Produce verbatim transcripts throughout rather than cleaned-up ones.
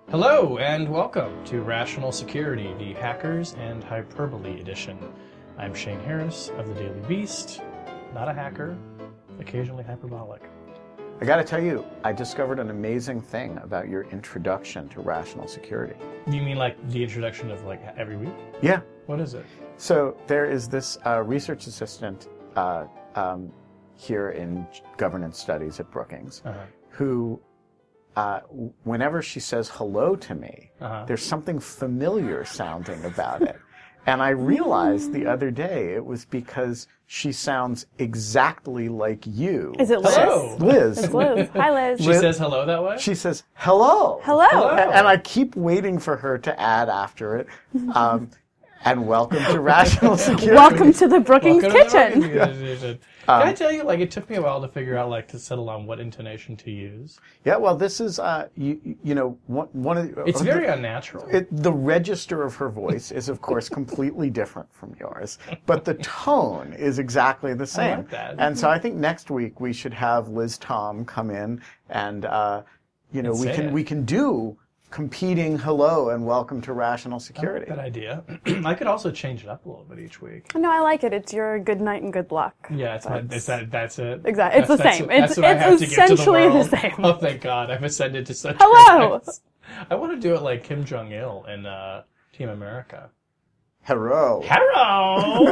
Hello and welcome to Rational Security, the Hackers and Hyperbole Edition. I'm Shane Harris of the Daily Beast, not a hacker, occasionally hyperbolic. I gotta tell you, I discovered an amazing thing about your introduction to Rational Security. You mean like the introduction of like every week? Yeah. What is it? So there is this uh, research assistant uh, um, here in governance studies at Brookings Uh-huh. who, uh, whenever she says hello to me, Uh-huh. there's something familiar sounding about it. And I realized the other day it was because she sounds exactly like you. Is it Liz? Hello. Liz. It's Liz. Hi, Liz. She Liz- says hello that way? She says, hello. Hello. Hello. A- And I keep waiting for her to add after it. Um, and welcome to Rational Security. Welcome to the Brookings Welcome to the Kitchen. Brookings Edition. Can I tell you, like, it took me a while to figure out, like, to settle on what intonation to use. Yeah, well, this is, uh, you, you know, one, one of the... It's very unnatural. It, the register of her voice is, of course, completely different from yours, but the tone is exactly the same. like that. And so I think next week we should have Liz Tom come in and, uh, you know, And we say can it. we can do competing hello and welcome to Rational Security. That idea. I could also change it up a little bit each week. No, I like it. It's your good night and good luck. Yeah, it's, not, it's that. That's it. Exactly. It's That's- the that's same. what- that's It's- what I it's have to give to essentially the world. same. Oh, thank God! I've ascended to such. Hello. greatness. I want to do it like Kim Jong Il in uh, Team America. Hello. Hello.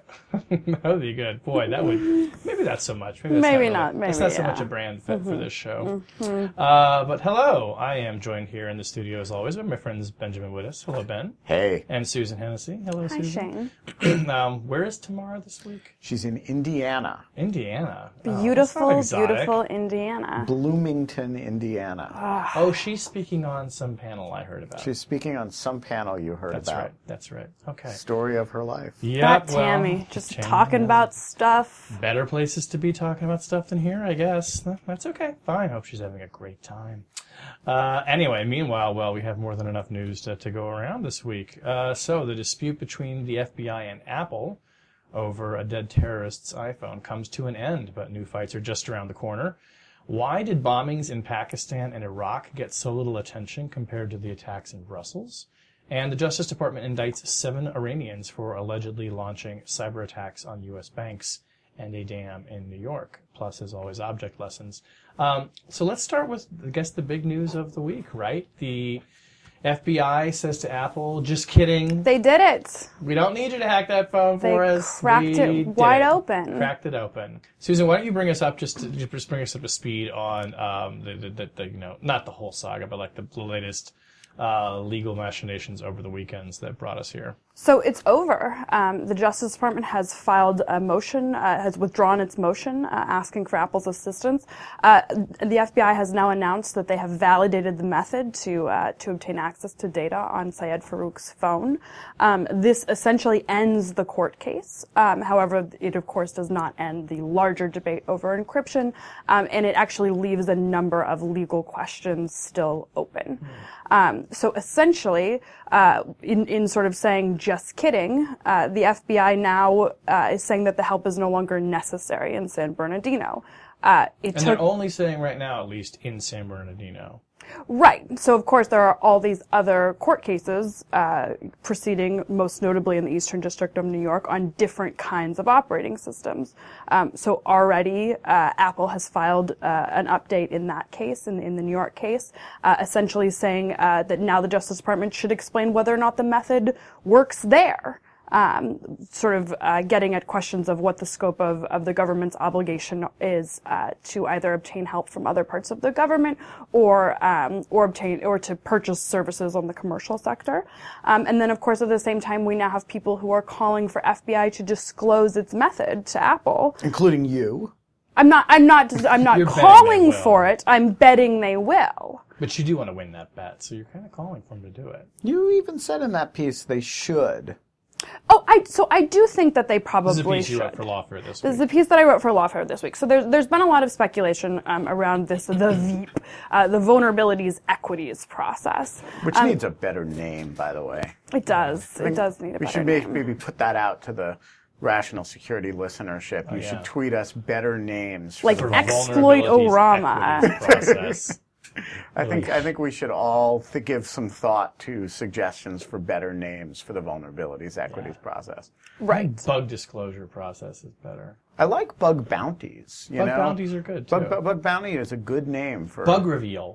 That would be good. Boy, that would. Maybe not so much. Maybe, that's Maybe not. not, Really, maybe, that's not so yeah. much a brand fit for this show. Uh, but hello, I am joined here in the studio as always by my friends Benjamin Wittes. Hello, Ben. Hey. And Susan Hennessy. Hello, Hi, Susan. Shane. um, where is Tamara this week? She's in Indiana, Indiana. Oh, that's not Beautiful, exotic. beautiful Indiana. Bloomington, Indiana. Oh, she's speaking on some panel I heard about. She's speaking on some panel you heard That's about. right. That's right. Okay. Story of her life. Yep, That well, Tammy, just Tammy, talking yeah. about stuff. Better places to be talking about stuff than here, I guess. That's okay. Fine. Hope she's having a great time. Uh, anyway, meanwhile, well, we have more than enough news to, to go around this week. Uh, so the dispute between the F B I and Apple over a dead terrorist's iPhone comes to an end, but new fights are just around the corner. Why did bombings in Pakistan and Iraq get so little attention compared to the attacks in Brussels? And the Justice Department indicts seven Iranians for allegedly launching cyber attacks on U S banks and a dam in New York. Plus, as always, object lessons. Um, so let's start with, I guess, the big news of the week, right? The F B I says to Apple, just kidding. They did it. We don't need you to hack that phone They for us. cracked We it did wide open. Cracked it open. Susan, why don't you bring us up just to, just bring us up to speed on um, the, the, the, the you know not the whole saga, but like the, the latest uh, legal machinations over the weekends that brought us here. So it's over. Um, the Justice Department has filed a motion, uh, has withdrawn its motion uh, asking for Apple's assistance. Uh, the F B I has now announced that they have validated the method to uh, to obtain access to data on Syed Farouk's phone. Um, this essentially ends the court case. Um, however, it of course does not end the larger debate over encryption, um, and it actually leaves a number of legal questions still open. Um, so essentially, uh, in, in sort of saying just kidding, uh, the F B I now uh, is saying that the help is no longer necessary in San Bernardino. Uh, it And took, they're only saying right now, at least in San Bernardino. Right. So, of course, there are all these other court cases uh, proceeding, most notably in the Eastern District of New York, on different kinds of operating systems. Um, so already, uh, Apple has filed uh, an update in that case, in, in the New York case, uh, essentially saying uh, that now the Justice Department should explain whether or not the method works there. Um, sort of uh, getting at questions of what the scope of, of the government's obligation is uh, to either obtain help from other parts of the government or um, or obtain or to purchase services on the commercial sector. Um, and then, of course, at the same time, we now have people who are calling for F B I to disclose its method to Apple. Including you. I'm not. I'm not. I'm not You're betting calling they will. for it. I'm betting they will. But you do want to win that bet, so you're kind of calling for them to do it. You even said in that piece they should. Oh, I so I do think that they probably This is a piece should. you wrote for Lawfare this This week. is the piece that I wrote for Lawfare this week. So there's there's been a lot of speculation um, around this, the VEEP, uh, the Vulnerabilities Equities process. Which Um, needs a better name, by the way. It does. It does need a We better should name. maybe put that out to the Rational Security listenership. You yeah. should tweet us better names. For Like the For exploit vulnerabilities Orama. equities process. I think I think we should all th- give some thought to suggestions for better names for the vulnerabilities equities yeah. process. Right. Bug disclosure process is better. I like bug bounties. You bug know? bounties are good too. Bug, bug, bug bounty is a good name for bug reveal.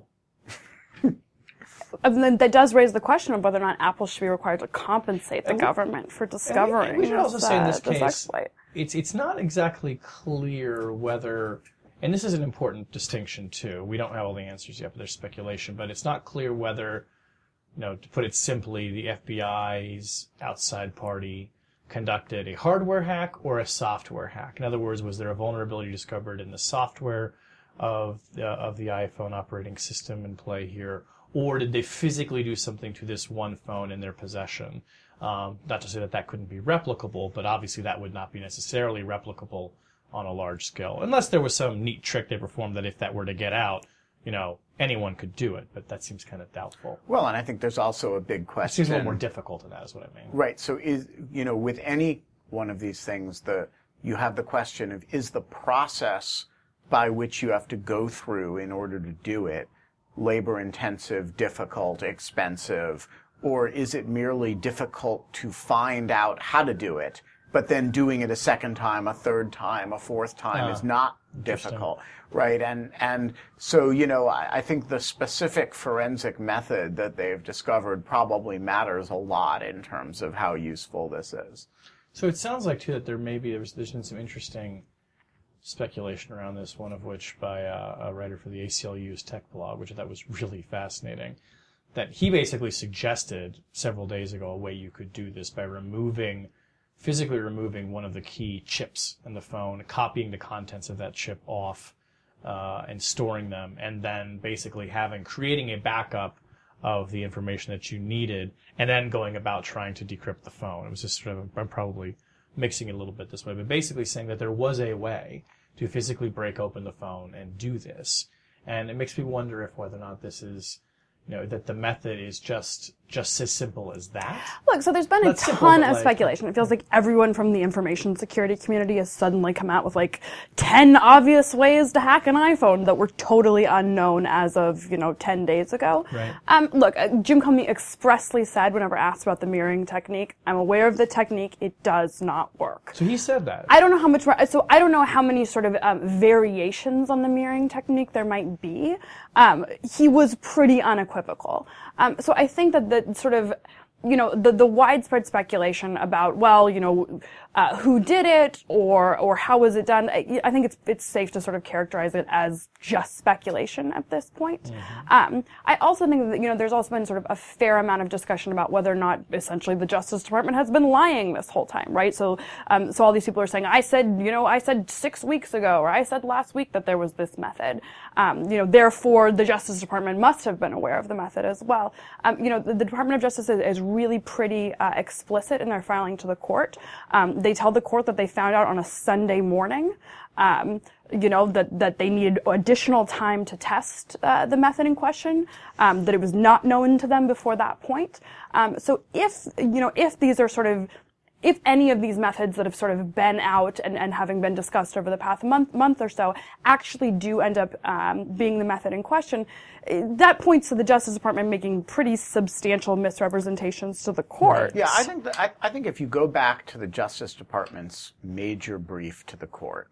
And then that does raise the question of whether or not Apple should be required to compensate the and government for discovering. And we, and we should also this, say in this uh, this case, exploit. it's it's not exactly clear whether. And this is an important distinction, too. We don't have all the answers yet, but there's speculation. But it's not clear whether, you know, to put it simply, the F B I's outside party conducted a hardware hack or a software hack. In other words, was there a vulnerability discovered in the software of the, of the iPhone operating system in play here, or did they physically do something to this one phone in their possession? Um, not to say that that couldn't be replicable, but obviously that would not be necessarily replicable on a large scale, unless there was some neat trick they performed that if that were to get out, you know, anyone could do it, but that seems kind of doubtful. Well, and I think there's also a big question. It seems a little more difficult than that, is what I mean. Right. So is, you know, with any one of these things, the you have the question of, is the process by which you have to go through in order to do it labor-intensive, difficult, expensive, or is it merely difficult to find out how to do it, but then doing it a second time, a third time, a fourth time uh, is not difficult, right? And and so, you know, I, I think the specific forensic method that they've discovered probably matters a lot in terms of how useful this is. So it sounds like, too, that there may be, there's, there's been some interesting speculation around this, one of which by uh, a writer for the A C L U's tech blog, which I thought was really fascinating, that he basically suggested several days ago a way you could do this by removing, physically removing one of the key chips in the phone, copying the contents of that chip off, uh, and storing them, and then basically having, creating a backup of the information that you needed, and then going about trying to decrypt the phone. It was just sort of, I'm probably mixing it a little bit this way, but basically saying that there was a way to physically break open the phone and do this. And it makes me wonder if whether or not this is, you know, that the method is just just as simple as that. Look, so there's been a That's ton simple, of like, speculation. It feels like everyone from the information security community has suddenly come out with like ten obvious ways to hack an iPhone that were totally unknown as of, you know, ten days ago. Right. Um, look, uh, Jim Comey expressly said whenever asked about the mirroring technique, I'm aware of the technique, it does not work. So he said that. I don't know how much, so I don't know how many sort of um, variations on the mirroring technique there might be. Um, he was pretty unequivocal. Um, so I think that the sort of, you know, the, the widespread speculation about, well, you know, uh, who did it or, or how was it done, I, I think it's, it's safe to sort of characterize it as just speculation at this point. Mm-hmm. Um, I also think that, you know, there's also been sort of a fair amount of discussion about whether or not essentially the Justice Department has been lying this whole time, right? So, um, so all these people are saying, I said, you know, I said six weeks ago, or I said last week that there was this method. Um, you know, therefore the Justice Department must have been aware of the method as well. Um, you know, the, the Department of Justice is, is really pretty uh, explicit in their filing to the court. Um, they tell the court that they found out on a Sunday morning, um, you know, that, that they needed additional time to test uh, the method in question, um, that it was not known to them before that point. Um, so if, you know, if these are sort of, if any of these methods that have sort of been out and, and having been discussed over the past month, month or so actually do end up um, being the method in question, that points to the Justice Department making pretty substantial misrepresentations to the court. Yeah, I think that, I, I think if you go back to the Justice Department's major brief to the court,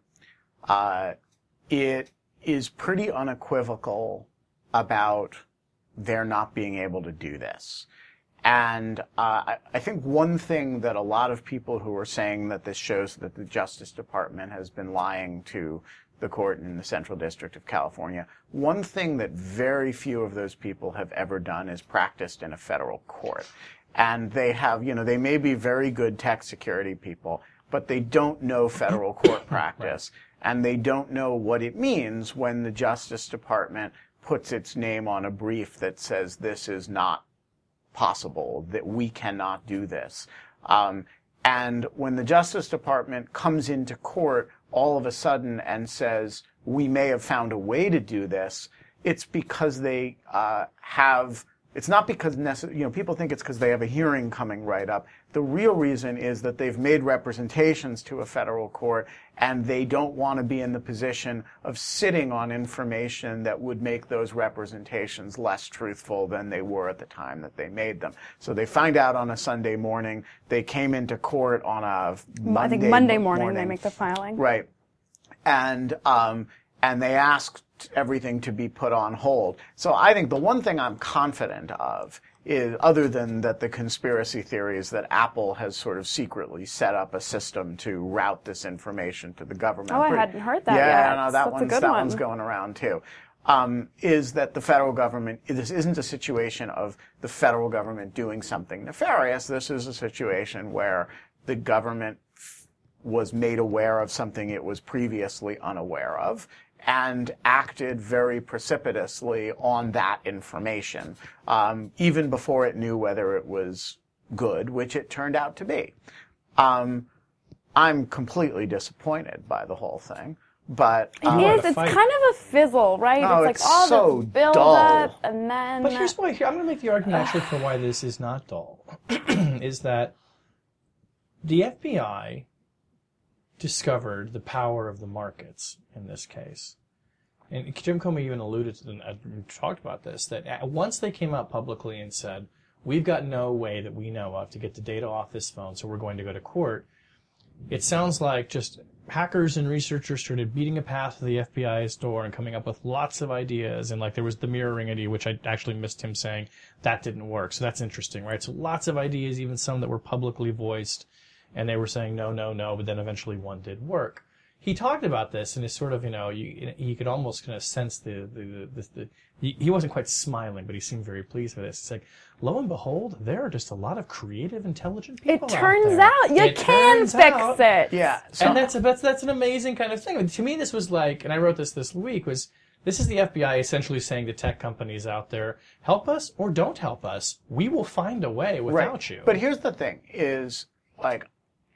uh, it is pretty unequivocal about their not being able to do this. And uh, I, I think one thing that a lot of people who are saying that this shows that the Justice Department has been lying to the court in the Central District of California, one thing that very few of those people have ever done is practiced in a federal court. And they have, you know, they may be very good tech security people, but they don't know federal court practice. Right. And they don't know what it means when the Justice Department puts its name on a brief that says this is not possible, that we cannot do this. Um, and when the Justice Department comes into court all of a sudden and says, we may have found a way to do this, it's because they uh, have it's not because necess- you know people think it's because they have a hearing coming right up. The real reason is that they've made representations to a federal court, and they don't want to be in the position of sitting on information that would make those representations less truthful than they were at the time that they made them. So they find out on a Sunday morning. They came into court on a Monday I think Monday morning, morning they make the filing. Right. And um, and they asked everything to be put on hold. So I think the one thing I'm confident of is, other than that the conspiracy theory is that Apple has sort of secretly set up a system to route this information to the government. Oh, I hadn't heard that yeah, yet. Yeah, no, that, That's one's, a good that one. one's going around too. Um, is that the federal government, this isn't a situation of the federal government doing something nefarious. This is a situation where the government was made aware of something it was previously unaware of and acted very precipitously on that information, um, even before it knew whether it was good, which it turned out to be. Um, I'm completely disappointed by the whole thing, but um, It is. It's fight. kind of a fizzle, right? No, it's like it's all so this build dull. up, and then. But here's why. Here, I'm going to make the argument actually for why this is not dull. Is that the F B I discovered the power of the markets in this case. And Jim Comey even alluded to, and talked about this, that once they came out publicly and said, we've got no way that we know of to get the data off this phone, so we're going to go to court, it sounds like just hackers and researchers started beating a path to the F B I's door and coming up with lots of ideas. And like there was the mirroring idea, which I actually missed him saying that didn't work. So that's interesting, right? So lots of ideas, even some that were publicly voiced, and they were saying no, no, no, but then eventually one did work. He talked about this, and it's sort of, you know, you you could almost kind of sense the the the, the he, he wasn't quite smiling, but he seemed very pleased with this. It's like, lo and behold, there are just a lot of creative, intelligent people It turns out, there. out you It can turns fix out- it. yeah. So, And that's, that's that's an amazing kind of thing. To me, this was like, and I wrote this this week, was this is the F B I essentially saying to tech companies out there, help us or don't help us. We will find a way without right. you. But here's the thing: is like,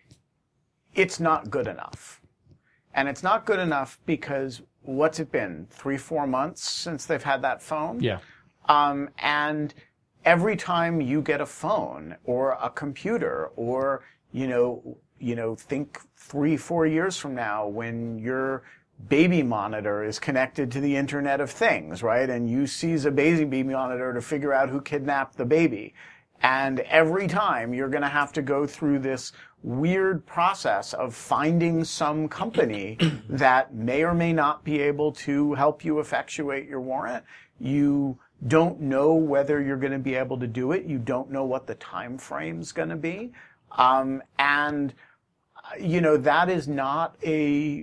it's not good enough. And it's not good enough because what's it been? Three, four months since they've had that phone? yeah. Um, and every time you get a phone or a computer or, you know, you know, think three, four years from now when your baby monitor is connected to the Internet of Things, right? And you seize a baby monitor to figure out who kidnapped the baby. And every time you're going to have to go through this weird process of finding some company that may or may not be able to help you effectuate your warrant. You don't know whether you're going to be able to do it. You don't know what the time frame's going to be. Um, and, you know, that is not a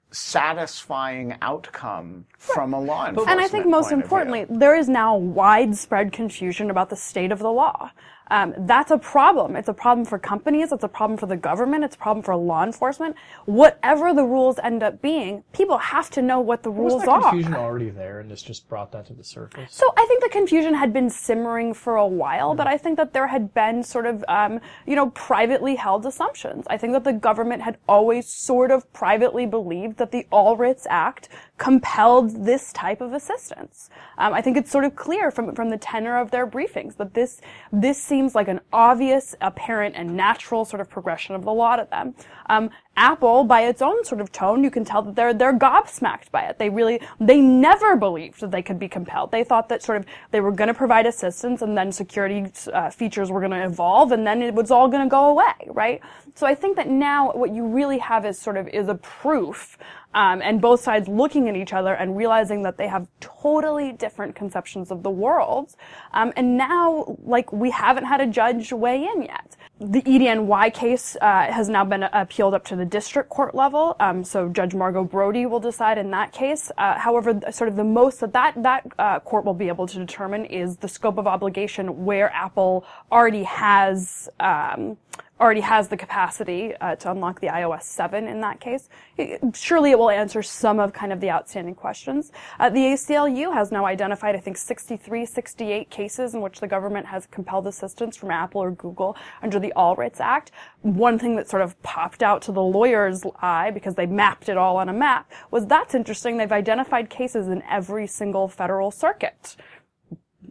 satisfying outcome from a law enforcement And I think most point of view. importantly, there is now widespread confusion about the state of the law. Um, that's a problem. It's a problem for companies. It's a problem for the government. It's a problem for law enforcement. Whatever the rules end up being, people have to know what the rules Was that are. confusion already there, and this just brought that to the surface? So I think the confusion had been simmering for a while, but I think that there had been sort of, um, you know, privately held assumptions. I think that the government had always sort of privately believed that the All Writs Act compelled this type of assistance. Um, I think it's sort of clear from from the tenor of their briefings that this this seems like an obvious, apparent, and natural sort of progression of the law to them. Um, Apple, by its own sort of tone, you can tell that they're they're gobsmacked by it. They really they never believed that they could be compelled. They thought that sort of they were going to provide assistance, and then security uh, features were going to evolve, and then it was all going to go away, right? So I think that now what you really have is sort of is a proof. Um, and both sides looking at each other and realizing that they have totally different conceptions of the world. Um, and now, like, we haven't had a judge weigh in yet. The E D N Y case uh, has now been appealed up to the district court level. Um, so Judge Margot Brody will decide in that case. Uh, however, sort of the most that that, that uh, court will be able to determine is the scope of obligation where Apple already has um, already has the capacity uh, to unlock the i O S seven in that case. It, surely it will answer some of kind of the outstanding questions. Uh, the A C L U has now identified, I think, sixty-three, sixty-eight cases in which the government has compelled assistance from Apple or Google under the All Writs Act. One thing that sort of popped out to the lawyer's eye, because they mapped it all on a map, was that's interesting. They've identified cases in every single federal circuit.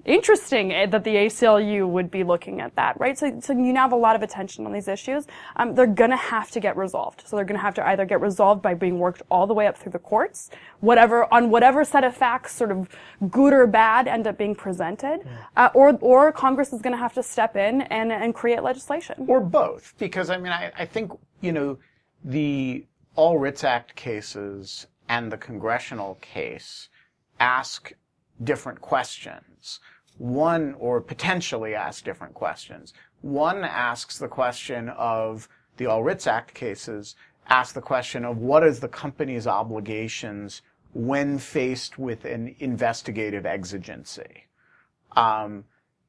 interesting that the A C L U would be looking at that, right? So, so you now have a lot of attention on these issues. Um, they're going to have to get resolved. So they're going to have to either get resolved by being worked all the way up through the courts, whatever on whatever set of facts, sort of good or bad, end up being presented, yeah. uh, or or Congress is going to have to step in and and create legislation, or both. Because I mean, I, I think you know the All Writs Act cases and the congressional case ask different questions. One, or potentially ask different questions. One asks the question of, the All Writs Act cases, ask the question of what is the company's obligations when faced with an investigative exigency. Um,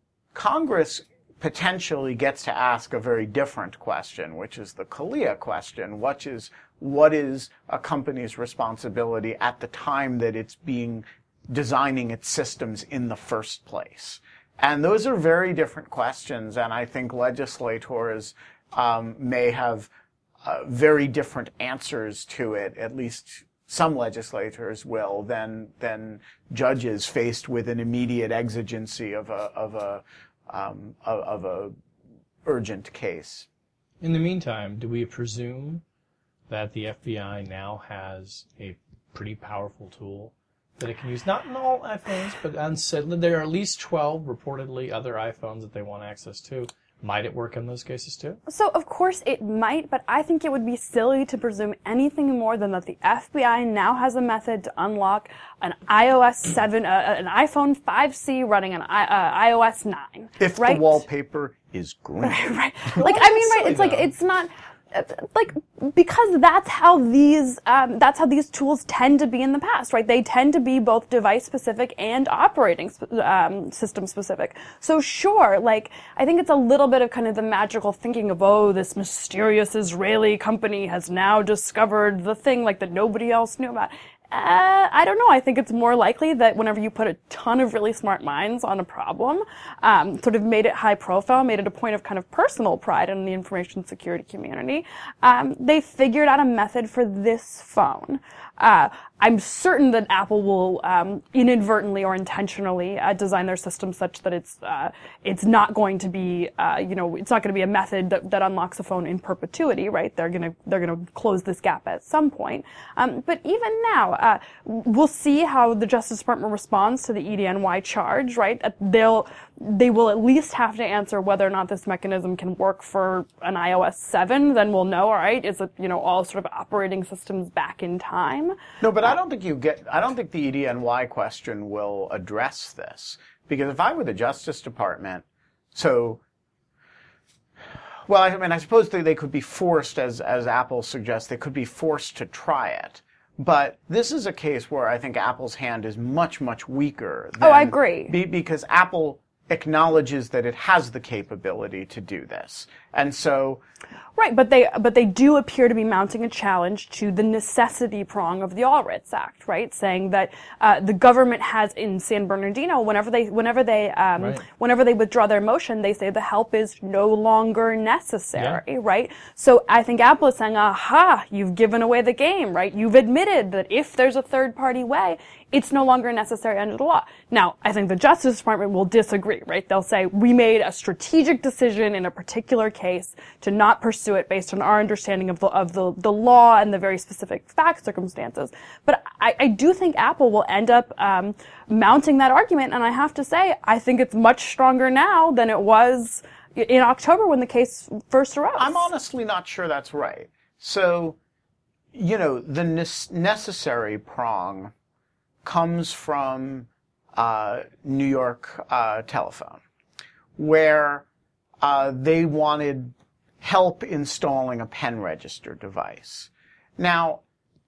Congress potentially gets to ask a very different question, which is the CALEA question, which is what is a company's responsibility at the time that it's being designing its systems in the first place. And those are very different questions, and I think legislators um, may have uh, very different answers to it, at least some legislators will, than than judges faced with an immediate exigency of a of a um, of, of a urgent case. In the meantime, do we presume that the F B I now has a pretty powerful tool that it can use, not in all iPhones, but on said there are at least twelve reportedly other iPhones that they want access to? Might it work in those cases too? So, of course it might, but I think it would be silly to presume anything more than that the F B I now has a method to unlock an iOS seven, uh, an iPhone five C running an I, uh, iOS nine. If right? the wallpaper is green. Right. Like, I mean, right, it's like, it's not... Like, because that's how these, um, that's how these tools tend to be in the past, right? They tend to be both device specific and operating um, system specific. So sure, like, I think it's a little bit of kind of the magical thinking of, oh, this mysterious Israeli company has now discovered the thing, like, that nobody else knew about. Uh, I don't know. I think it's more likely that whenever you put a ton of really smart minds on a problem, um, sort of made it high profile, made it a point of kind of personal pride in the information security community, um, they figured out a method for this phone. Uh, I'm certain that Apple will um, inadvertently or intentionally uh, design their system such that it's uh, it's not going to be uh, you know it's not going to be a method that, that unlocks a phone in perpetuity, right? They're gonna they're gonna close this gap at some point. Um, but even now, uh, we'll see how the Justice Department responds to the E D N Y charge, right? They'll they will at least have to answer whether or not this mechanism can work for an iOS seven. Then we'll know, all right, is it you know all sort of operating systems back in time? No, but I don't think you get, I don't think the E D N Y question will address this. Because if I were the Justice Department, so, well, I mean, I suppose they, they could be forced, as, as Apple suggests, they could be forced to try it. But this is a case where I think Apple's hand is much, much weaker. Than, oh, I agree. Be, because Apple acknowledges that it has the capability to do this. And so... Right, but they but they do appear to be mounting a challenge to the necessity prong of the All Writs Act, right? Saying that uh, the government has in San Bernardino, whenever they whenever they um, right. whenever they withdraw their motion, they say the help is no longer necessary, yeah. right? So I think Apple is saying, aha, you've given away the game, right? You've admitted that if there's a third party way, it's no longer necessary under the law. Now, I think the Justice Department will disagree, right? They'll say, we made a strategic decision in a particular case to not pursue it based on our understanding of the, of the, the law and the very specific fact circumstances. But I, I do think Apple will end up, um, mounting that argument. And I have to say, I think it's much stronger now than it was in October when the case first arose. I'm honestly not sure that's right. So, you know, the ne- necessary prong comes from uh, New York uh, Telephone, where uh, they wanted help installing a pen register device. Now,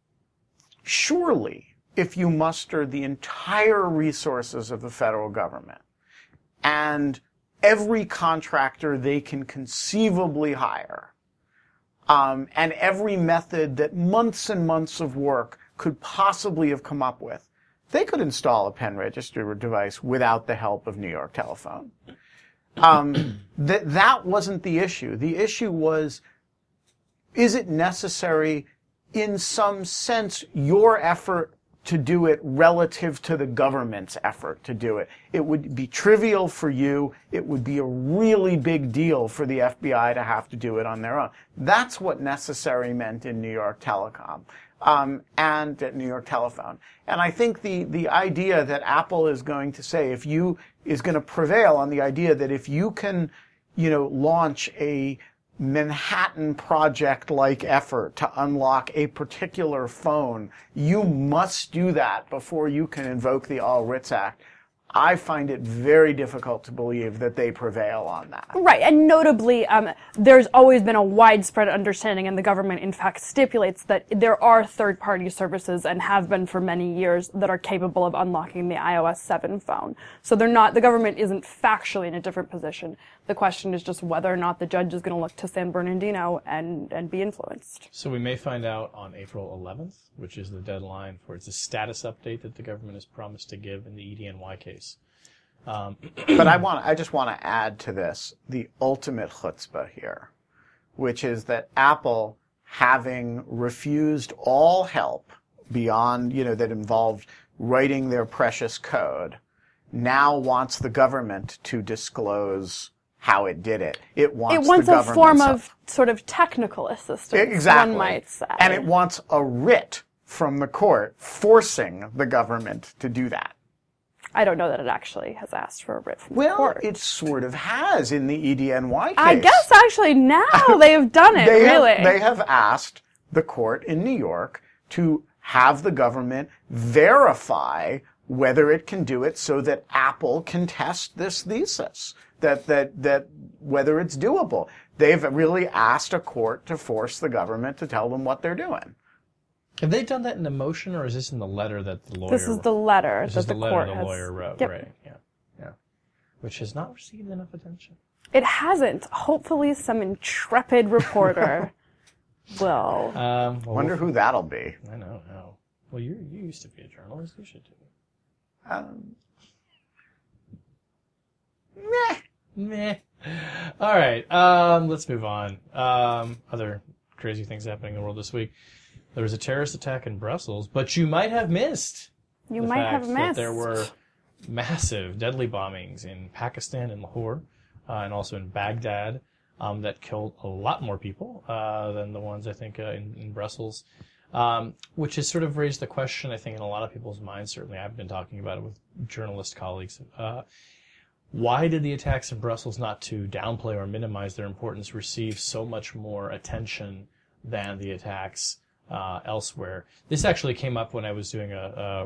surely, if you muster the entire resources of the federal government and every contractor they can conceivably hire, um, and every method that months and months of work could possibly have come up with, they could install a pen register device without the help of New York Telephone. Um, that that wasn't the issue. The issue was, is it necessary, in some sense, your effort to do it relative to the government's effort to do it. It would be trivial for you. It would be a really big deal for the F B I to have to do it on their own. That's what necessary meant in New York Telecom. Um, and at New York Telephone. And I think the, the idea that Apple is going to say, if you, is going to prevail on the idea that if you can, you know, launch a Manhattan Project-like effort to unlock a particular phone, you must do that before you can invoke the All Writs Act. I find it very difficult to believe that they prevail on that. Right, and notably, um, there's always been a widespread understanding, and the government, in fact, stipulates that there are third-party services, and have been for many years, that are capable of unlocking the i O S seven phone. So they're not, the government isn't factually in a different position. The question is just whether or not the judge is going to look to San Bernardino and, and be influenced. So we may find out on April eleventh, which is the deadline for it's a status update that the government has promised to give in the E D N Y case. Um, but I want, I just want to add to this the ultimate chutzpah here, which is that Apple, having refused all help beyond, you know, that involved writing their precious code, now wants the government to disclose how it did it. It wants, it wants the a form government's- of sort of technical assistance, exactly. one might say. And it wants a writ from the court forcing the government to do that. I don't know that it actually has asked for a writ from Well, the court. it sort of has in the E D N Y case. I guess actually now they have done it, they really. Have, they have asked the court in New York to have the government verify whether it can do it so that Apple can test this thesis, that, that, that whether it's doable. They've really asked a court to force the government to tell them what they're doing. Have they done that in the motion, or is this in the letter that the lawyer? This is the letter This that is the, the letter court the has. lawyer wrote, Yep. right? Yeah, yeah. Which has not received enough attention. It hasn't. Hopefully, some intrepid reporter will. Um, well, Wonder who that'll be. I know. No. Well, you you used to be a journalist. You should do it. Um, meh. Meh. All right. Um, let's move on. Um, other crazy things happening in the world this week. There was a terrorist attack in Brussels, but you might have missed. You the might fact have missed. that there were massive, deadly bombings in Pakistan and Lahore, uh, and also in Baghdad, um, that killed a lot more people uh, than the ones I think uh, in, in Brussels, um, which has sort of raised the question, I think, in a lot of people's minds. Certainly, I've been talking about it with journalist colleagues. Uh, why did the attacks in Brussels, not to downplay or minimize their importance, receive so much more attention than the attacks Uh, elsewhere? This actually came up when I was doing a, a,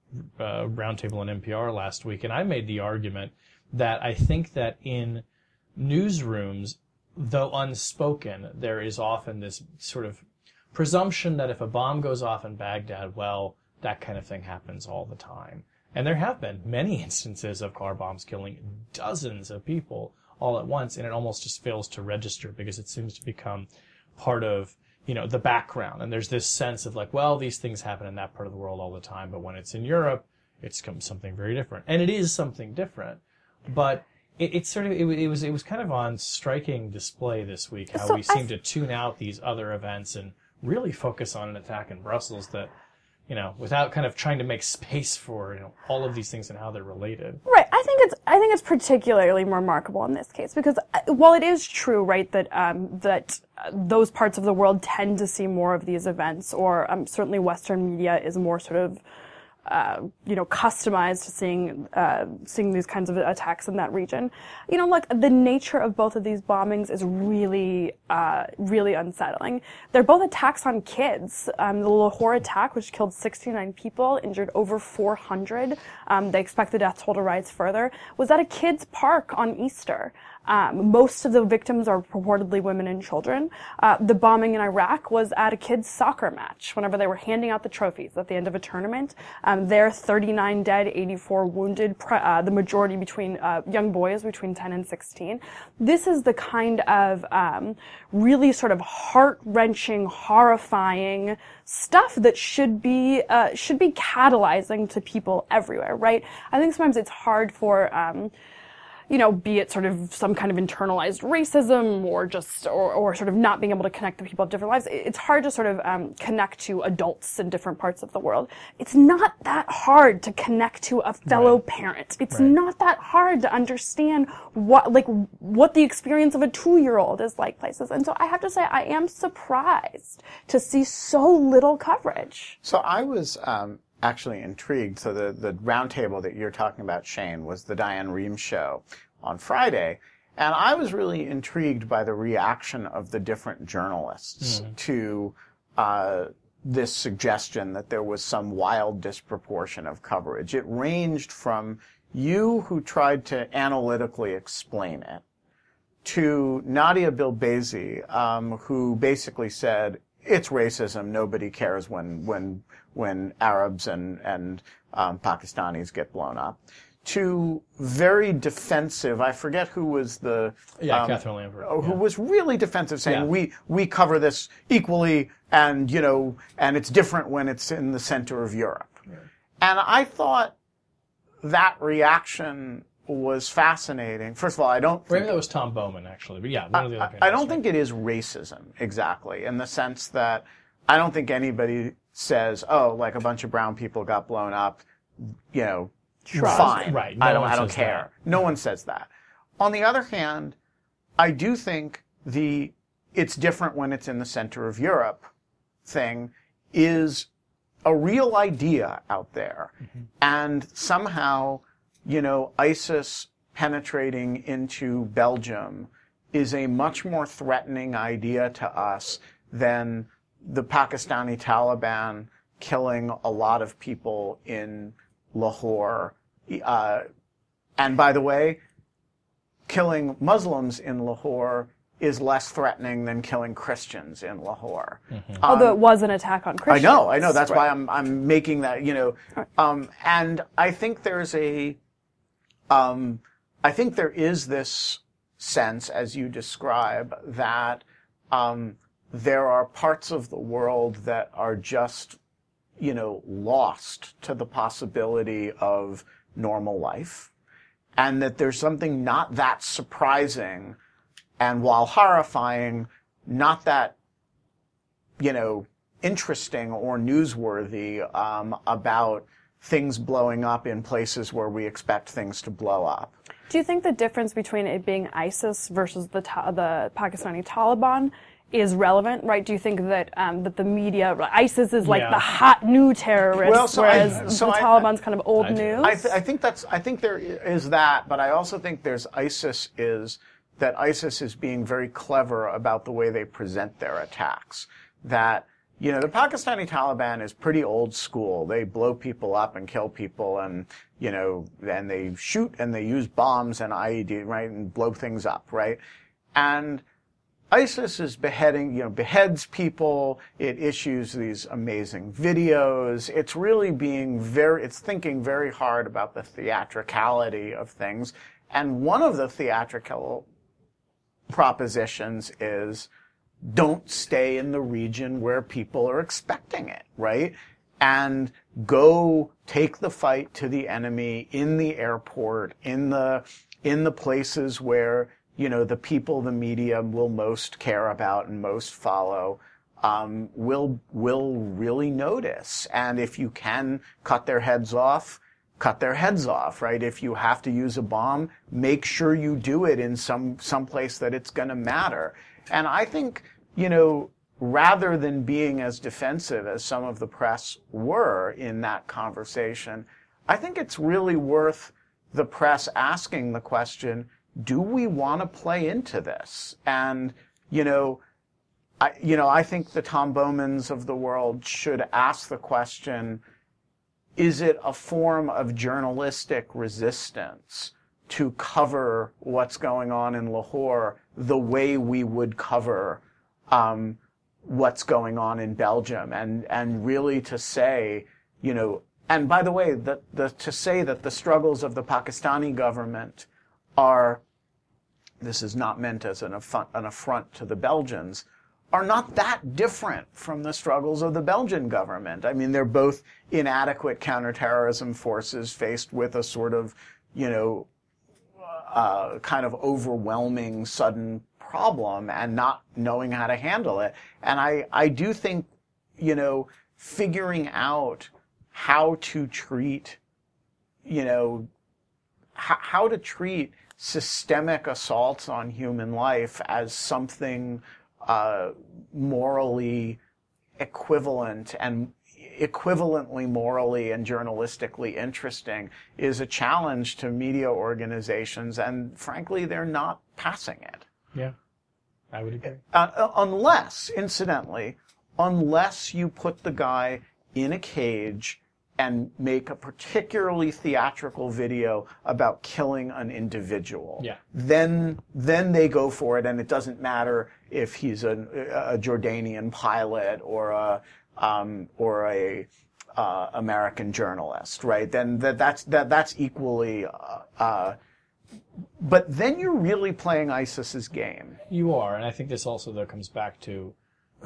a roundtable on N P R last week, and I made the argument that I think that in newsrooms, though unspoken, there is often this sort of presumption that if a bomb goes off in Baghdad, well, that kind of thing happens all the time. And there have been many instances of car bombs killing dozens of people all at once, and it almost just fails to register because it seems to become part of, you know, the background. And there's this sense of like, well, these things happen in that part of the world all the time, but when it's in Europe, it's something very different. And it is something different. But it, it's sort of, it, it was, it was kind of on striking display this week, how So we seem to tune out these other events and really focus on an attack in Brussels that, you know, without kind of trying to make space for, you know, all of these things and how they're related. Right. I think it's I think it's particularly remarkable in this case because uh, while it is true, right, that um, that uh, those parts of the world tend to see more of these events, or um, certainly Western media is more sort of uh, you know, customized to seeing uh, seeing these kinds of attacks in that region. You know, look, the nature of both of these bombings is really, uh, really unsettling. They're both attacks on kids. Um, the Lahore attack, which killed sixty-nine people, injured over four hundred. Um, they expect the death toll to rise further. Was at a kids' park on Easter. Um, most of the victims are purportedly women and children. Uh, the bombing in Iraq was at a kids' soccer match whenever they were handing out the trophies at the end of a tournament. Um, there, thirty-nine dead, eighty-four wounded, pre- uh, the majority between uh, young boys between ten and sixteen. This is the kind of um, really sort of heart-wrenching, horrifying stuff that should be uh, should be catalyzing to people everywhere, right? I think sometimes it's hard for um, you know, be it sort of some kind of internalized racism or just, or, or sort of not being able to connect the people of different lives. It's hard to sort of um, connect to adults in different parts of the world. It's not that hard to connect to a fellow Right. parent. It's Right. not that hard to understand what, like, what the experience of a two-year-old is like places. And so I have to say, I am surprised to see so little coverage. So I was um, actually intrigued. So the, the roundtable that you're talking about, Shane, was the Diane Rehm show on Friday. And I was really intrigued by the reaction of the different journalists mm. to uh, this suggestion that there was some wild disproportion of coverage. It ranged from you, who tried to analytically explain it, to Nadia Bilbezi, um, who basically said, it's racism. Nobody cares when when when Arabs and and um, Pakistanis get blown up. To very defensive. I forget who was the yeah, um, Catherine Lambert, who yeah. was really defensive, saying yeah. we we cover this equally, and you know, and it's different when it's in the center of Europe. Right. And I thought that reaction was fascinating. First of all, I don't Maybe think that was Tom Bowman, actually. But yeah, one of the other I, I don't think it is racism, exactly, in the sense that I don't think anybody says, oh, like a bunch of brown people got blown up, you know, Trust. fine. Right. No I don't, one I don't says care. that. No one says that. On the other hand, I do think the it's different when it's in the center of Europe thing is a real idea out there. Mm-hmm. And somehow, you know, ISIS penetrating into Belgium is a much more threatening idea to us than the Pakistani Taliban killing a lot of people in Lahore. Uh, and by the way, killing Muslims in Lahore is less threatening than killing Christians in Lahore. Mm-hmm. Um, Although it was an attack on Christians. I know, I know. That's right. why I'm I'm making that, you know. Um, and I think there's a, um, I think there is this sense, as you describe, that um, there are parts of the world that are just, you know, lost to the possibility of normal life, and that there's something not that surprising, and while horrifying, not that, you know, interesting or newsworthy um, about things blowing up in places where we expect things to blow up. Do you think the difference between it being ISIS versus the ta- the Pakistani Taliban is relevant, right? Do you think that um, that the media, ISIS is like yeah. the hot new terrorist, well, so whereas I, so the I, Taliban's kind of old I news? I, th- I think that's. I think there is that, but I also think there's ISIS is that ISIS is being very clever about the way they present their attacks. That, you know, the Pakistani Taliban is pretty old school. They blow people up and kill people, and you know, and they shoot and they use bombs and I E D, right, and blow things up, right, and ISIS is beheading, you know, beheads people. It issues these amazing videos. It's really being very, it's thinking very hard about the theatricality of things. And one of the theatrical propositions is don't stay in the region where people are expecting it, right? And go take the fight to the enemy in the airport, in the, in the places where, you know, the people the media will most care about and most follow, um, will, will really notice. And if you can cut their heads off, cut their heads off, right? If you have to use a bomb, make sure you do it in some, some place that it's gonna matter. And I think, you know, rather than being as defensive as some of the press were in that conversation, I think it's really worth the press asking the question, do we want to play into this? And, you know, I, you know, I think the Tom Bowmans of the world should ask the question, is it a form of journalistic resistance to cover what's going on in Lahore the way we would cover um, what's going on in Belgium? And, and really to say, you know, and by the way, the, the, to say that the struggles of the Pakistani government are, this is not meant as an affront, an affront to the Belgians, are not that different from the struggles of the Belgian government. I mean, they're both inadequate counterterrorism forces faced with a sort of, you know, uh, kind of overwhelming, sudden problem and not knowing how to handle it. And I, I do think, you know, figuring out how to treat, you know, h- how to treat systemic assaults on human life as something uh, morally equivalent and equivalently morally and journalistically interesting is a challenge to media organizations, and frankly, they're not passing it. Yeah, I would agree. Uh, unless, incidentally, unless you put the guy in a cage and make a particularly theatrical video about killing an individual. Yeah. Then, then they go for it, and it doesn't matter if he's a, a Jordanian pilot or a um, or a uh, American journalist, right? Then that, that's that that's equally. Uh, uh, but then you're really playing ISIS's game. You are, and I think this also though comes back to,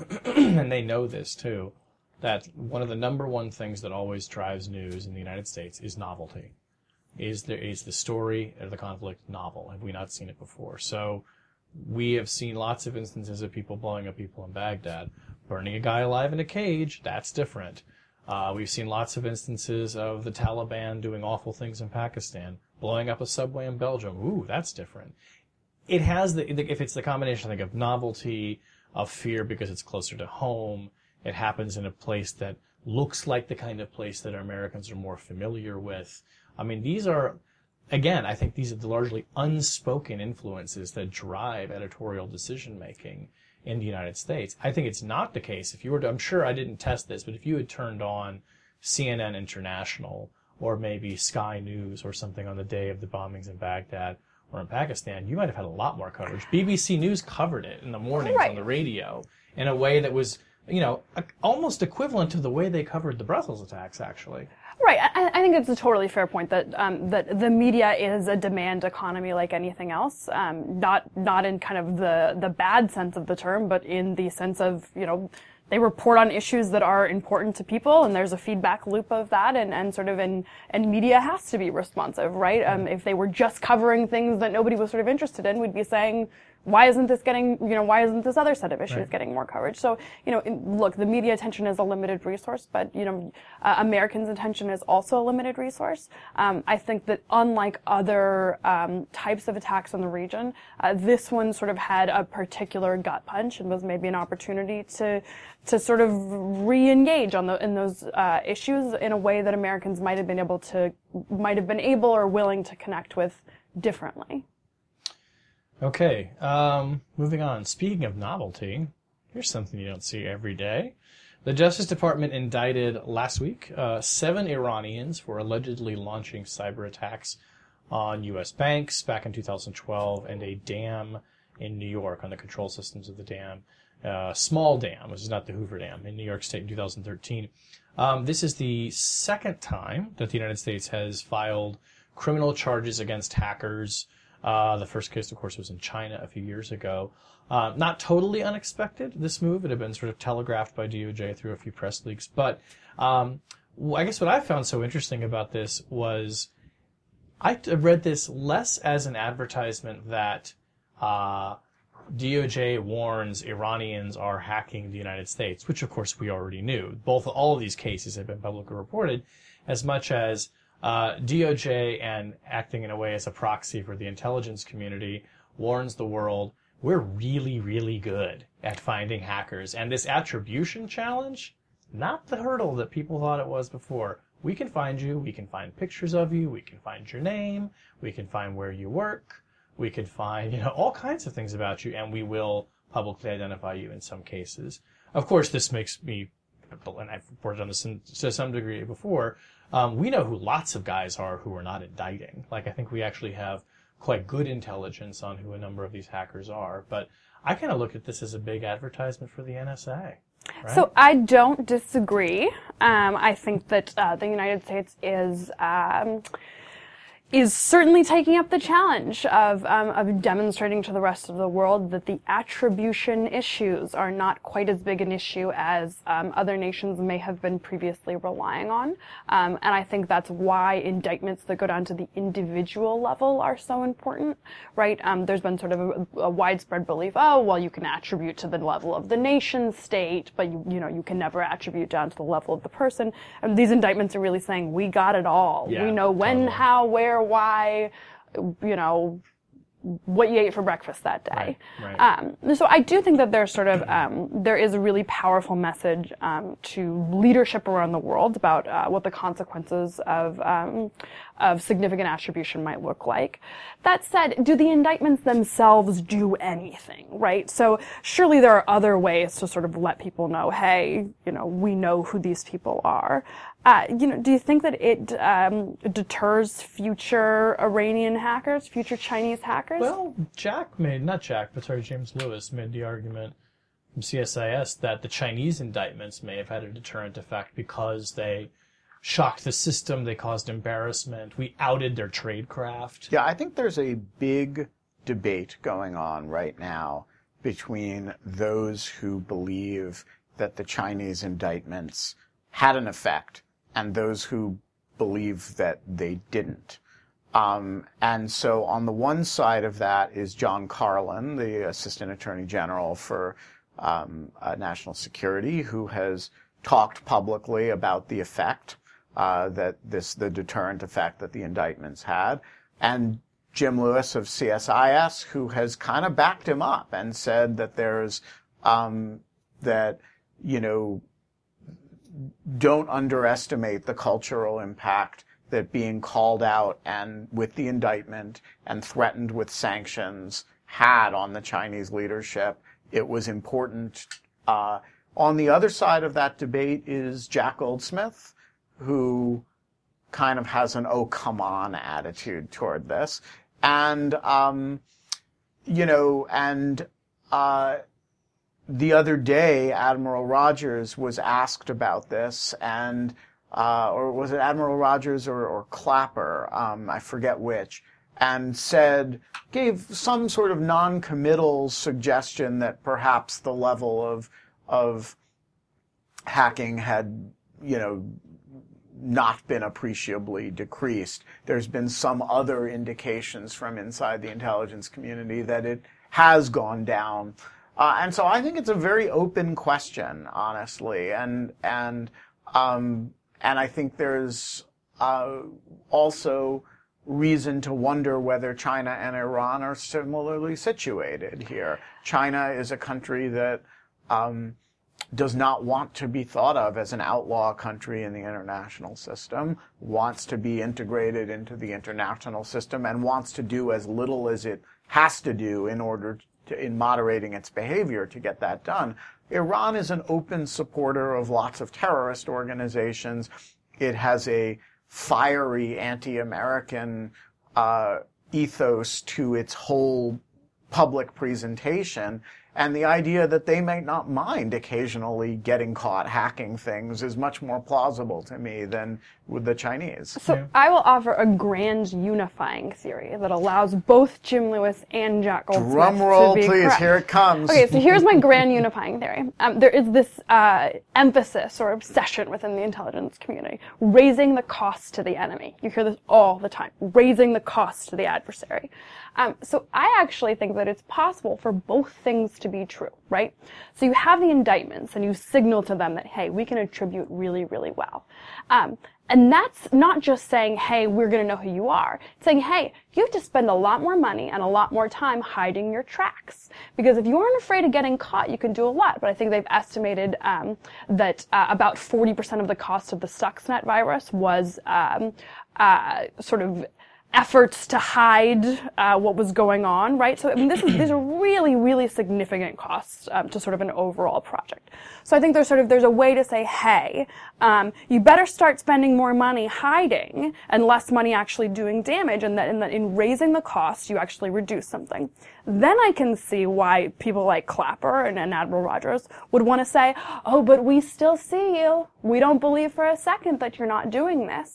and they know this too, that one of the number one things that always drives news in the United States is novelty. Is there is the story of the conflict novel? Have we not seen it before? So we have seen lots of instances of people blowing up people in Baghdad, burning a guy alive in a cage. That's different. Uh, we've seen lots of instances of the Taliban doing awful things in Pakistan, blowing up a subway in Belgium. Ooh, that's different. It has the if it's the combination, I think, of novelty, of fear because it's closer to home. It happens in a place that looks like the kind of place that Americans are more familiar with. I mean, these are, again, I think these are the largely unspoken influences that drive editorial decision-making in the United States. I think it's not the case. If you were to, I'm sure I didn't test this, but if you had turned on C N N International or maybe Sky News or something on the day of the bombings in Baghdad or in Pakistan, you might have had a lot more coverage. B B C News covered it in the mornings right. on the radio in a way that was, you know, almost equivalent to the way they covered the Brussels attacks, actually. Right. I, I think it's a totally fair point that um, that the media is a demand economy like anything else. Um, not not in kind of the the bad sense of the term, but in the sense of, you know, they report on issues that are important to people, and there's a feedback loop of that, and, and sort of and and media has to be responsive, right? Um, if they were just covering things that nobody was sort of interested in, we'd be saying, why isn't this getting, you know, why isn't this other set of issues right. getting more coverage? So, you know, in, look, the media attention is a limited resource, but, you know, uh, Americans' attention is also a limited resource. Um, I think that unlike other um, types of attacks in the region, uh, this one sort of had a particular gut punch and was maybe an opportunity to to sort of re-engage on the in those uh, issues in a way that Americans might have been able to, might have been able or willing to connect with differently. Okay, um, moving on. Speaking of novelty, here's something you don't see every day. The Justice Department indicted last week uh, seven Iranians for allegedly launching cyber attacks on U S banks back in two thousand twelve and a dam in New York on the control systems of the dam. Uh, small dam, which is not the Hoover Dam, in New York State in two thousand thirteen. Um, this is the second time that the United States has filed criminal charges against hackers. Uh, the first case, of course, was in China a few years ago. Uh, not totally unexpected, this move. It had been sort of telegraphed by D O J through a few press leaks. But um, I guess what I found so interesting about this was I read this less as an advertisement that uh, D O J warns Iranians are hacking the United States, which, of course, we already knew. Both all of these cases have been publicly reported, as much as Uh, D O J, and acting in a way as a proxy for the intelligence community, warns the world we're really, really good at finding hackers. And this attribution challenge, not the hurdle that people thought it was before. We can find you, we can find pictures of you, we can find your name, we can find where you work, we can find, you know, all kinds of things about you, and we will publicly identify you in some cases. Of course, this makes me, and I've reported on this in, to some degree before, Um, we know who lots of guys are who are not indicting. Like, I think we actually have quite good intelligence on who a number of these hackers are. But I kind of look at this as a big advertisement for the N S A. Right? So I don't disagree. Um, I think that uh, the United States is um, is certainly taking up the challenge of um, of demonstrating to the rest of the world that the attribution issues are not quite as big an issue as um, other nations may have been previously relying on. Um, and I think that's why indictments that go down to the individual level are so important, right? Um, there's been sort of a, a widespread belief, oh, well, you can attribute to the level of the nation state, but you, you know, you can never attribute down to the level of the person. And these indictments are really saying, we got it all. Yeah, we know when, totally. how, where, why, you know, what you ate for breakfast that day. Right, right. Um, so I do think that there's sort of, um, there is a really powerful message um, to leadership around the world about uh, what the consequences of um, of significant attribution might look like. That said, do the indictments themselves do anything, right? So surely there are other ways to sort of let people know, hey, you know, we know who these people are. Uh, you know, do you think that it um, deters future Iranian hackers, future Chinese hackers? Well, Jack made, not Jack, but sorry, James Lewis made the argument from C S I S that the Chinese indictments may have had a deterrent effect because they shocked the system, they caused embarrassment, we outed their tradecraft. Yeah, I think there's a big debate going on right now between those who believe that the Chinese indictments had an effect and those who believe that they didn't. Um, and so on the one side of that is John Carlin, the Assistant Attorney General for um, uh, National Security, who has talked publicly about the effect uh, that this, the deterrent effect that the indictments had, and Jim Lewis of C S I S, who has kind of backed him up and said that there's um, that you know. Don't underestimate the cultural impact that being called out and with the indictment and threatened with sanctions had on the Chinese leadership. It was important. Uh, on the other side of that debate is Jack Goldsmith, who kind of has an oh, come on attitude toward this. And, um, you know, and, uh, the other day, Admiral Rogers was asked about this, and uh, or was it Admiral Rogers or, or Clapper? Um, I forget which, and said gave some sort of non-committal suggestion that perhaps the level of of hacking had, you know, not been appreciably decreased. There's been some other indications from inside the intelligence community that it has gone down. Uh, and so I think it's a very open question, honestly, and and um, and I think there's uh, also reason to wonder whether China and Iran are similarly situated here. China is a country that um, does not want to be thought of as an outlaw country in the international system, wants to be integrated into the international system, and wants to do as little as it has to do in order to in moderating its behavior to get that done. Iran is an open supporter of lots of terrorist organizations. It has a fiery anti-American uh, ethos to its whole public presentation. And the idea that they might not mind occasionally getting caught hacking things is much more plausible to me than with the Chinese. So Yeah. I will offer a grand unifying theory that allows both Jim Lewis and Jack Goldsmith Drum roll, to be please. correct. Here it comes. Okay, so here's my grand unifying theory. Um, there is this uh, emphasis or obsession within the intelligence community, raising the cost to the enemy. You hear this all the time, raising the cost to the adversary. Um, so I actually think that it's possible for both things to be true, right? So you have the indictments and you signal to them that, hey, we can attribute really, really well. Um, and that's not just saying, hey, we're going to know who you are. It's saying, hey, you have to spend a lot more money and a lot more time hiding your tracks. Because if you aren't afraid of getting caught, you can do a lot. But I think they've estimated um, that uh, about forty percent of the cost of the Stuxnet virus was um, uh, sort of efforts to hide uh, what was going on, right? So I mean, this is these are really, really significant costs um, to sort of an overall project. So I think there's sort of there's a way to say, hey, um, you better start spending more money hiding and less money actually doing damage, and that in, that in raising the cost, you actually reduce something. Then I can see why people like Clapper and, and Admiral Rogers would want to say, oh, but we still see you. We don't believe for a second that you're not doing this.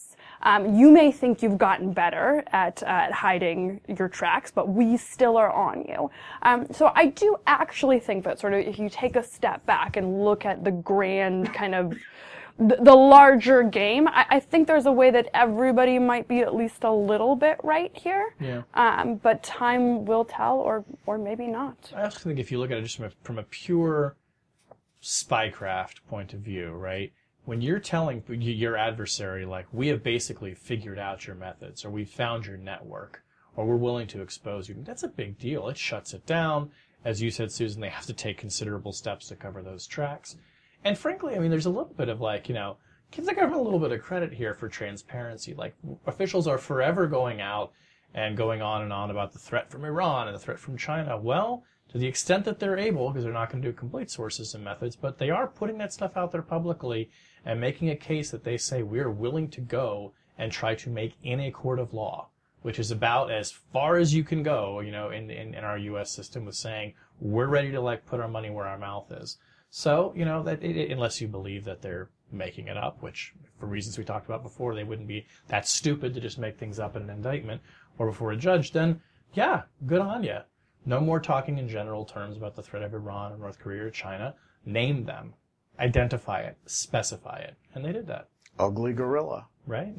Um, you may think you've gotten better at, uh, at hiding your tracks, but we still are on you. Um, so I do actually think that sort of if you take a step back and look at the grand kind of the, the larger game, I, I think there's a way that everybody might be at least a little bit right here. Yeah. Um, but time will tell, or or maybe not. I also think if you look at it just from a, from a pure spycraft point of view, right? When you're telling your adversary, like, we have basically figured out your methods, or we've found your network, or we're willing to expose you, that's a big deal. It shuts it down. As you said, Susan, they have to take considerable steps to cover those tracks. And frankly, I mean, there's a little bit of like, you know, give the government a little bit of credit here for transparency. Like, officials are forever going out and going on and on about the threat from Iran and the threat from China. Well, to the extent that they're able, because they're not going to do complete sources and methods, but they are putting that stuff out there publicly and making a case that they say we're willing to go and try to make in a court of law, which is about as far as you can go, you know, in, in, in our U S system with saying we're ready to like put our money where our mouth is. So, you know, that it, unless you believe that they're making it up, which for reasons we talked about before, they wouldn't be that stupid to just make things up in an indictment or before a judge, then yeah, good on you. No more talking in general terms about the threat of Iran or North Korea or China. Name them. Identify it. Specify it. And they did that. Ugly gorilla. Right?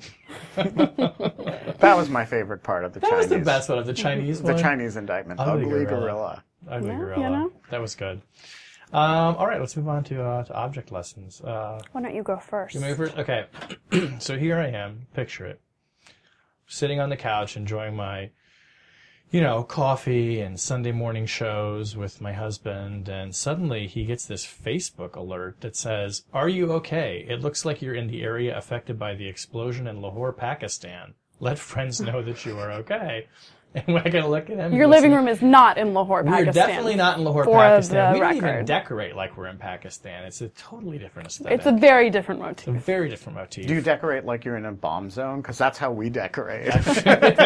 That was my favorite part of the that Chinese. That was the best one of the Chinese the one. Chinese indictment. Ugly, Ugly gorilla. gorilla. Ugly Yeah, gorilla. you know? That was good. Um, all right, let's move on to, uh, to object lessons. Uh, Why don't you go first? you may first? Okay. So here I am. Picture it. Sitting on the couch enjoying my, you know, coffee and Sunday morning shows with my husband, and suddenly he gets this Facebook alert that says, "Are you okay? It looks like you're in the area affected by the explosion in Lahore, Pakistan. Let friends know that you are okay." And I gotta look at him. Your living room is not in Lahore, We're Pakistan. definitely not in Lahore, for Pakistan. the We don't even record. decorate like we're in Pakistan. It's a totally different aesthetic. It's a very different motif. It's a very different motif. Do you decorate like you're in a bomb zone? Because that's how we decorate. Yes,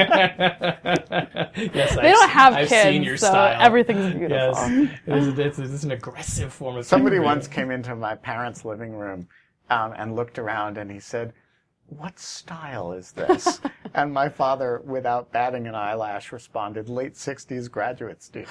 They don't have I've kids, seen your so style. everything's beautiful. Yes, it is, it's, it's an aggressive form of Somebody decorating. once came into my parents' living room um, and looked around, and he said, "What style is this?" And my father, without batting an eyelash, responded, "Late sixties graduate student."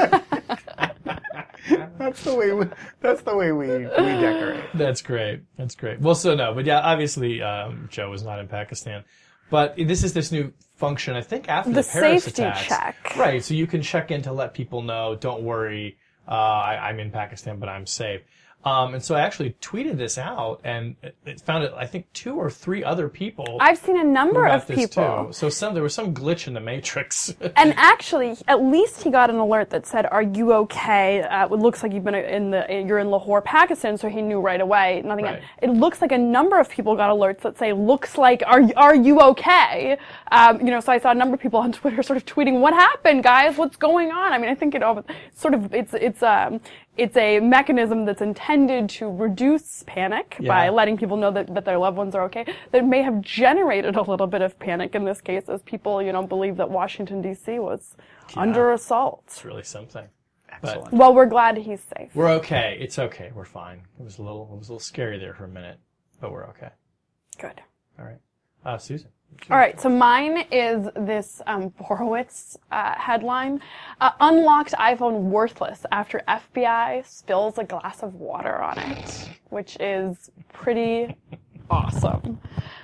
That's the way we, that's the way we, we decorate. That's great. That's great. Well, so no, but yeah, obviously um, Joe was not in Pakistan. But this is this new function, I think, after the, The Paris safety attacks. check. Right, so you can check in to let people know, don't worry, uh, I, I'm in Pakistan, but I'm safe. Um, and so I actually tweeted this out, and it, it found it, I think, two or three other people. I've seen a number who got of this people. Too. So some there was some glitch in the matrix. And actually, at least he got an alert that said, "Are you okay?" Uh, it looks like you've been in the you're in Lahore, Pakistan, so he knew right away. Nothing. Right. It looks like a number of people got alerts that say, "Looks like are are you okay?" Um, you know, so I saw a number of people on Twitter sort of tweeting, "What happened, guys? What's going on?" I mean, I think it all sort of it's it's um it's a mechanism that's intended to reduce panic Yeah. by letting people know that, that their loved ones are okay. That may have generated a little bit of panic in this case, as people, you know, believe that Washington, D C was Yeah. under assault. It's really something. Excellent. Well, we're glad he's safe. We're okay. It's okay. We're fine. It was a little it was a little scary there for a minute, but we're okay. Good. All right. Uh, Susan. All right, so mine is this um, Horowitz uh, headline. Uh, unlocked iPhone worthless after F B I spills a glass of water on it, which is pretty awesome.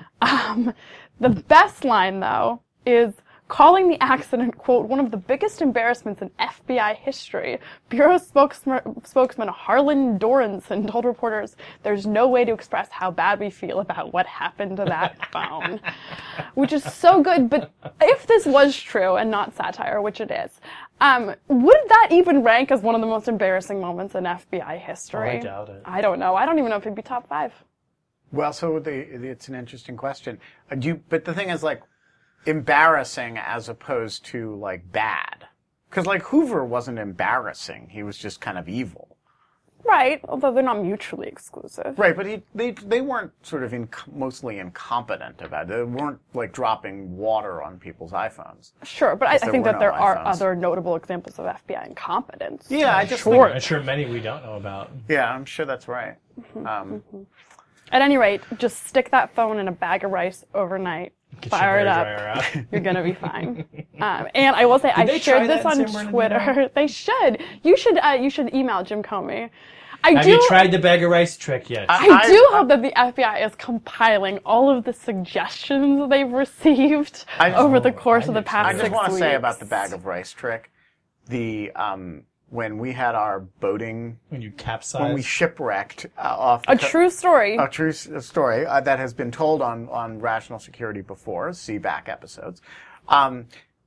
Um, the best line, though, is calling the accident, quote, one of the biggest embarrassments in F B I history. Bureau spokesman, spokesman Harlan Doranson told reporters, "There's no way to express how bad we feel about what happened to that phone." Which is so good, but if this was true and not satire, which it is, um, would that even rank as one of the most embarrassing moments in F B I history? Oh, I doubt it. I don't know. I don't even know if it'd be top five. Well, so the, it's an interesting question. Uh, do you, but the thing is, like, embarrassing as opposed to, like, bad. Because, like, Hoover wasn't embarrassing. He was just kind of evil. Right, although they're not mutually exclusive. Right, but he, they they weren't sort of inc- mostly incompetent about it. They weren't, like, dropping water on people's iPhones. Sure, but I, I there think were that no there are iPhones. other notable examples of F B I incompetence. Yeah, I just Sure. think, I'm sure many we don't know about. yeah, I'm sure that's right. Mm-hmm, Um, At any rate, just stick that phone in a bag of rice overnight. Get Fire your it hair up. dryer out. You're gonna be fine. Um, and I will say, I they try shared this that in on San Bernardino? Twitter. They should. You should. Uh, you should email Jim Comey. I Have do. you tried the bag of rice trick yet? I, I- do I- hope that the F B I is compiling all of the suggestions they've received I just- over the course I of the do too. past I six just want to weeks. say about the bag of rice trick. The um, when we had our boating, when you capsize? when we shipwrecked uh, off the A co- true story. a true s- story uh, that has been told on on Rational Security before. See back episodes. Um,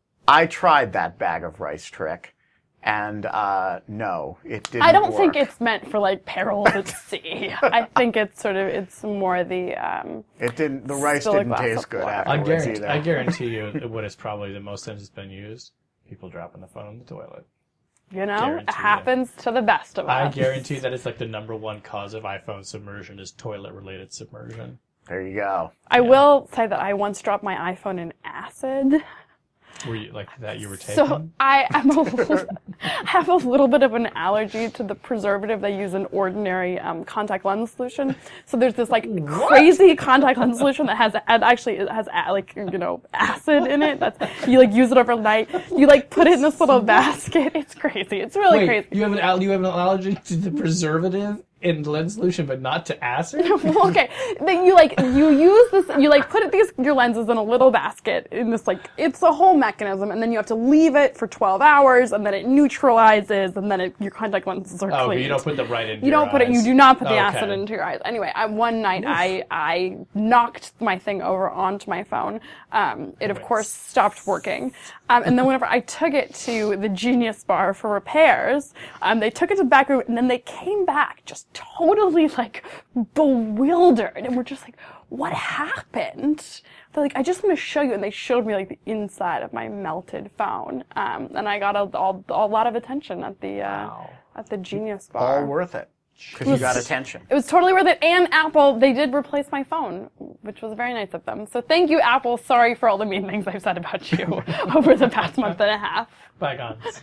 I tried that bag of rice trick, and uh, no, it didn't. I don't work. think it's meant for like perils at sea. I think it's sort of it's more the um, It didn't. The rice Still a didn't glass taste of good water. I afterwards guarantee, either. I guarantee you what is probably the most times it's been used. People dropping the phone in the toilet. you know Guarantee it it. happens to the best of I us. guarantee that it's like the number one cause of iPhone submersion is toilet-related submersion. There you go. I will say that I once dropped my iPhone in acid. Were you like that? You were taking? So I am a little, have a little bit of an allergy to the preservative they use in ordinary um, contact lens solution. So there's this like crazy contact lens solution that has and actually it has a- like you know acid in it. That's you like use it overnight. You like put it in this little basket. It's crazy. It's really Wait, crazy. you have an al- you have an allergy to the preservative in lens solution, but not to acid? Well, okay, then you like you use this. You like put these your lenses in a little basket in this like it's a whole mechanism, and then you have to leave it for twelve hours, and then it neutralizes, and then it, your contact lenses are Oh, but cleaned. you don't put the right into You your don't put it. You eyes. do not put the Okay. acid into your eyes. Anyway, I, one night I I knocked my thing over onto my phone. Um, it of course stopped working, um, and then whenever I took it to the Genius Bar for repairs, um, they took it to the back room, and then they came back just totally like bewildered, and we're just like, "What happened?" They're like, "I just want to show you," and they showed me like the inside of my melted phone, um, and I got a, a, a lot of attention at the uh, Wow. at the Genius Bar. All worth it because you got attention. It was totally worth it. And Apple, they did replace my phone, which was very nice of them. So thank you, Apple. Sorry for all the mean things I've said about you over the past month and a half. Bygones.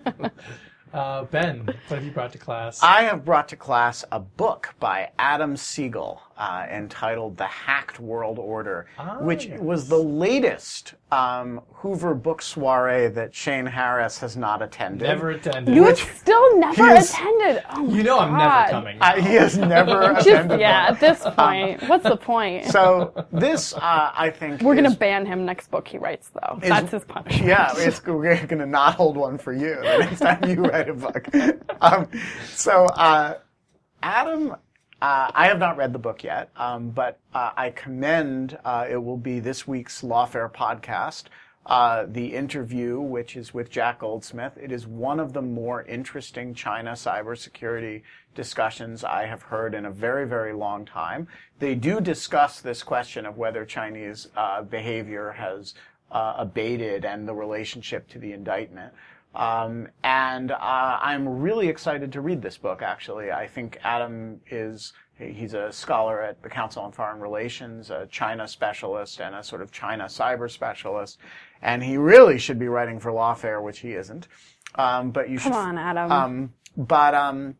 uh, Ben, what have you brought to class? I have brought to class a book by Adam Siegel uh, entitled The Hacked World Order, Ah, which yes. was the latest um, Hoover book soiree that Shane Harris has not attended. Never attended. You have Which- still never He is- attended. Oh my You know I'm God. never coming. Uh, he has never Just, attended yeah, one. at this point, what's the point? So this, uh, I think, We're is, going to ban him next book he writes, though. That's his punishment. Yeah, it's, we're going to not hold one for you the next time you write a book. Um, so uh, Adam, uh, I have not read the book yet, um, but uh, I commend. Uh, it will be this week's Lawfare podcast. Uh, the interview, which is with Jack Goldsmith, it is one of the more interesting China cybersecurity discussions I have heard in a very, very long time. They do discuss this question of whether Chinese uh, behavior has uh, abated and the relationship to the indictment. Um, and uh, I'm really excited to read this book, actually. I think Adam is, he's a scholar at the Council on Foreign Relations, a China specialist, and a sort of China cyber specialist. And he really should be writing for Lawfare, which he isn't. Um, but you should. Come on, Adam. Um, but um,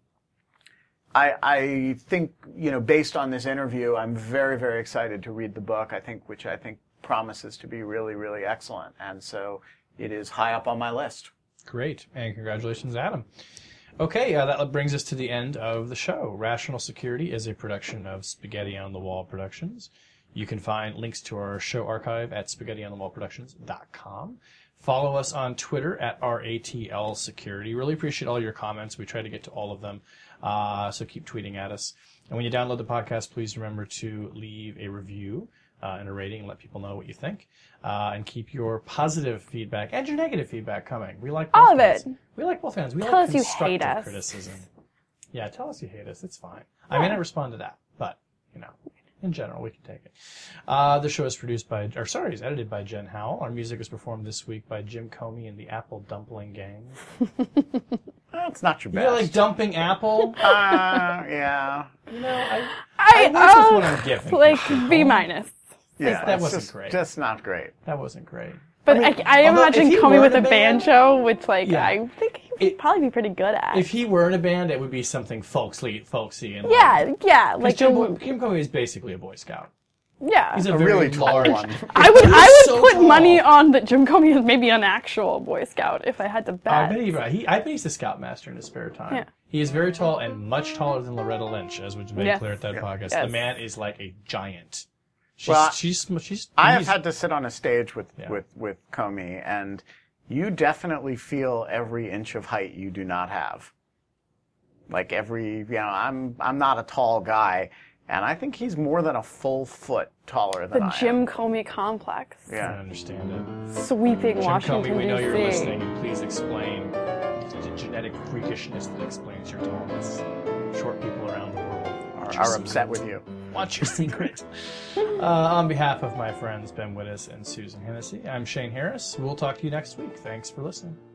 I, I think, you know, based on this interview, I'm very, very excited to read the book, I think, which I think promises to be really, really excellent. And so it is high up on my list. Great, and congratulations, Adam. Okay, uh, that brings us to the end of the show. Rational Security is a production of Spaghetti on the Wall Productions. You can find links to our show archive at spaghetti on the wall productions dot com. Follow us on Twitter at R A T L Security. Really appreciate all your comments. We try to get to all of them, uh, so keep tweeting at us. And when you download the podcast, please remember to leave a review uh, and a rating and let people know what you think. Uh, and keep your positive feedback and your negative feedback coming. We like both All of ends. it. We like both ends. We Tell like us you hate constructive us. criticism. Yeah, tell us you hate us. It's fine. I may not respond to that, but, you know, in general, we can take it. Uh, the show is produced by, or sorry, is edited by Jen Howell. Our music is performed this week by Jim Comey and the Apple Dumpling Gang. That's not your You best. like dumping apple? uh, yeah. You know, I, I, I this is oh, what I'm giving. like B minus. Yeah, that it's wasn't just, great. just not great. That wasn't great. But I I, mean, I, although imagine if he Comey were with in a a band- banjo, which like Yeah. I think he He'd probably be pretty good at. If he were in a band, it would be something folksy, folksy, and yeah, yeah, like Jim, a- Jim Comey is basically a Boy Scout. yeah. He's a, A very really tall large. one. I would I would so put tall. money on that Jim Comey is maybe an actual Boy Scout if I had to bet. I bet he, he, I bet he's the scoutmaster in his spare time. Yeah. He is very tall and much taller than Loretta Lynch, as was made Yes. clear at that Yeah. podcast. Yes. The man is like a giant. She's, Well, she's, she's, I have he's- had to sit on a stage with, Yeah. with, with Comey, and you definitely feel every inch of height you do not have. Like every, you know, I'm I'm not a tall guy, and I think he's more than a full foot taller than the I Jim am. Comey complex. I Yeah. don't understand it. Sweeping Jim Washington, Comey, we know D C you're listening, and please explain the genetic freakishness that explains your tallness. Short people around the world Are, are upset with you. What's your secret? uh, on behalf of my friends Ben Wittes and Susan Hennessy, I'm Shane Harris. We'll talk to you next week. Thanks for listening.